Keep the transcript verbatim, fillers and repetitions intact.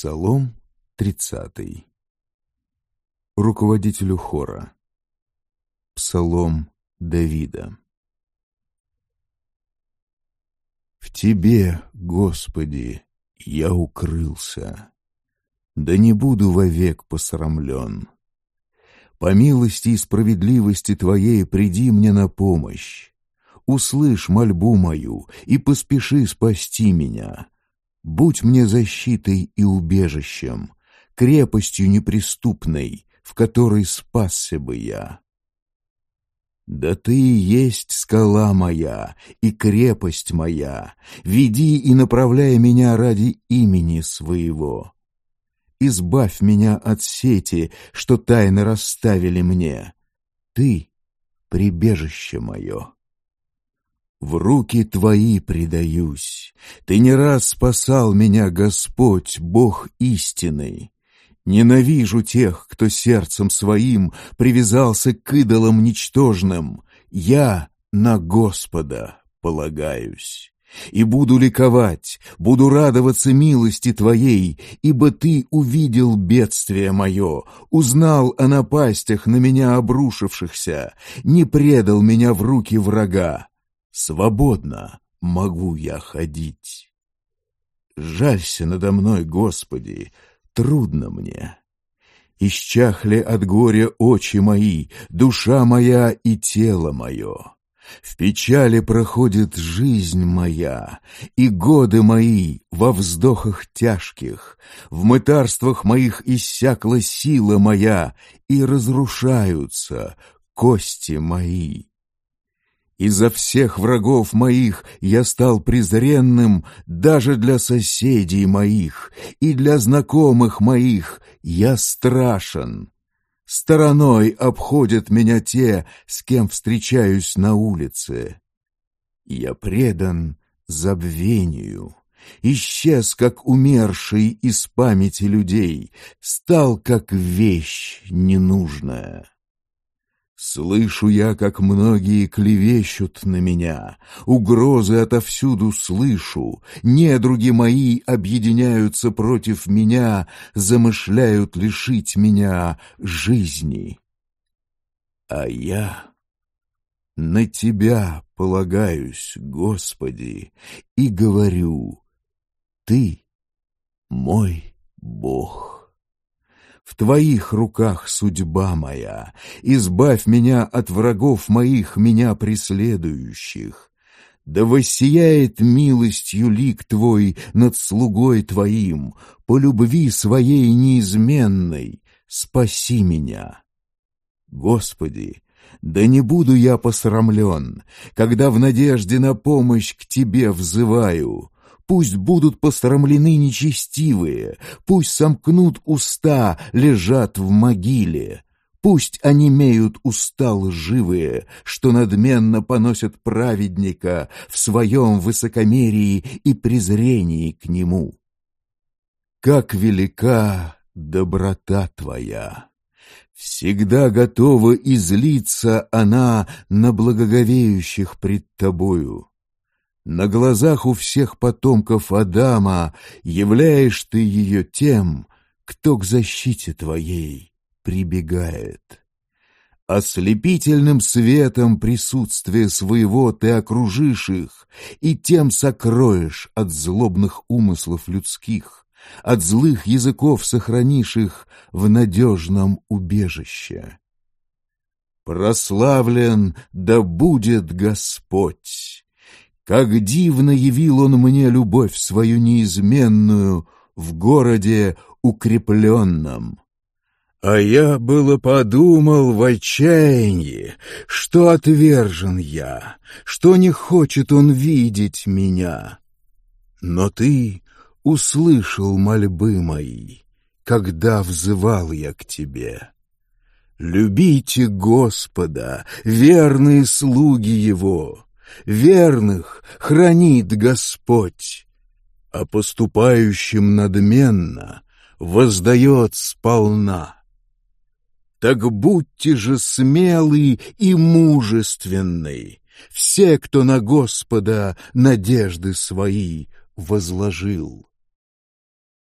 Псалом тридцатый. Руководителю хора. Псалом Давида. В Тебе, Господи, я укрылся, да не буду вовек посрамлен. По милости и справедливости Твоей приди мне на помощь. Услышь мольбу мою и поспеши спасти меня. Будь мне защитой и убежищем, крепостью неприступной, в которой спасся бы я. Да Ты и есть скала моя и крепость моя, веди и направляй меня ради имени Своего. Избавь меня от сети, что тайно расставили мне. Ты — прибежище мое. В руки Твои предаюсь. Ты не раз спасал меня, Господь, Бог истинный. Ненавижу тех, кто сердцем своим привязался к идолам ничтожным. Я на Господа полагаюсь. И буду ликовать, буду радоваться милости Твоей, ибо Ты увидел бедствие мое, узнал о напастях на меня обрушившихся, не предал меня в руки врага. Свободно могу я ходить. Жалься надо мной, Господи, трудно мне. Исчахли от горя очи мои, душа моя и тело мое. В печали проходит жизнь моя, и годы мои во вздохах тяжких. В мытарствах моих иссякла сила моя, и разрушаются кости мои. Из-за всех врагов моих я стал презренным даже для соседей моих, и для знакомых моих я страшен. Стороной обходят меня те, с кем встречаюсь на улице. Я предан забвению, исчез, как умерший из памяти людей, стал, как вещь ненужная. Слышу я, как многие клевещут на меня, угрозы отовсюду слышу, недруги мои объединяются против меня, замышляют лишить меня жизни. А я на Тебя полагаюсь, Господи, и говорю: Ты мой Бог. В Твоих руках судьба моя, избавь меня от врагов моих, меня преследующих. Да воссияет милостью лик Твой над слугой Твоим, по любви Своей неизменной спаси меня. Господи, да не буду я посрамлен, когда в надежде на помощь к Тебе взываю. Пусть будут посрамлены нечестивые, пусть сомкнут уста, лежат в могиле. Пусть онемеют уста лживые, что надменно поносят праведника в своем высокомерии и презрении к нему. Как велика доброта Твоя! Всегда готова излиться она на благоговеющих пред Тобою. На глазах у всех потомков Адама являешь Ты ее тем, кто к защите Твоей прибегает. Ослепительным светом присутствия своего Ты окружишь их, и тем сокроешь от злобных умыслов людских, от злых языков сохранишь их в надежном убежище. Прославлен да будет Господь! Как дивно явил Он мне любовь свою неизменную в городе укрепленном. А я было подумал в отчаянии, что отвержен я, что не хочет Он видеть меня. Но Ты услышал мольбы мои, когда взывал я к Тебе. Любите Господа, верные слуги Его. Верных хранит Господь, а поступающим надменно воздает сполна. Так будьте же смелы и мужественны, все, кто на Господа надежды свои возложил.